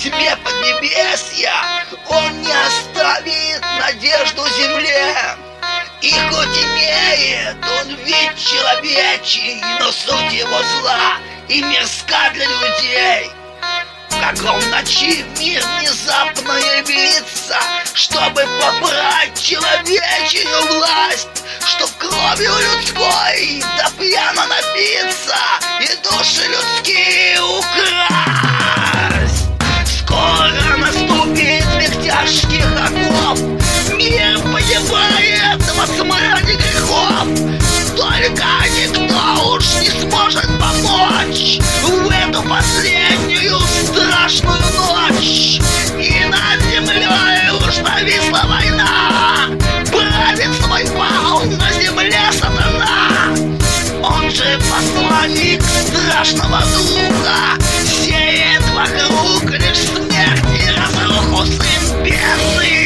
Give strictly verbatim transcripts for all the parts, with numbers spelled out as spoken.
тьме поднебесья он не оставит надежду земле. И хоть имеет он вид человечий, но суть его зла и мирска для людей. Как он в ночи в мир внезапно явится, чтобы побрать человечью власть, чтоб кровью людской да пьяно напиться и души людские украсть. Скоро наступит век тяжких оков, мир погибает во смраде грехов. Только никто уж не сможет помочь в эту последнюю страшную ночь. И над землей уж нависла война, правит свой пал на земле сатана. Он же посланник страшного духа, сеет вокруг лишь смерть и разруху, сын бездны.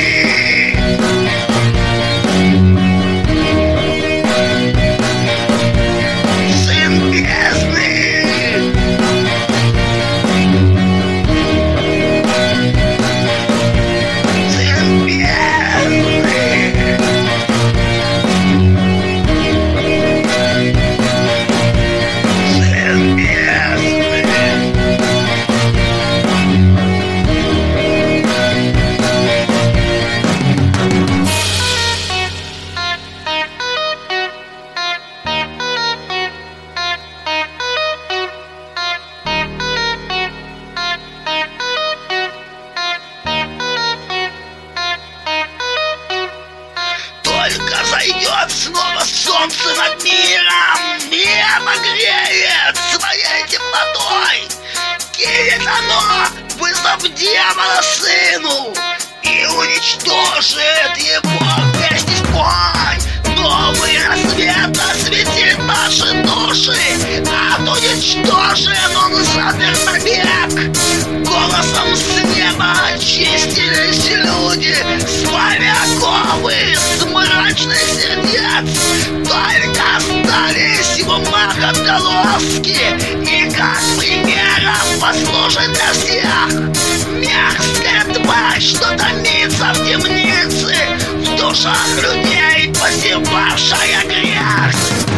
Зайдет снова солнце над миром и обогреет своей теплотой. Кинет оно вызов демона сыну и уничтожит его вместе с бой. Новый рассвет осветит наши души, а уничтожен он запер навек. Голосом с неба очистились люди, славя оковы с мрачных сердец. Только остались в умах отголоски, и как примером послужит для всех мерзкая тварь, что томится в темнице, в душах людей посевавшая грех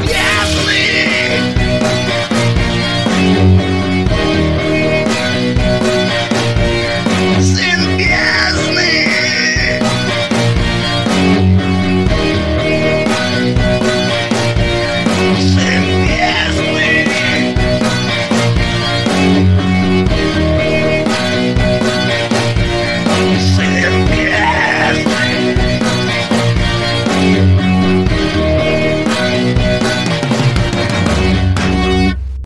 бездны. We'll be right back.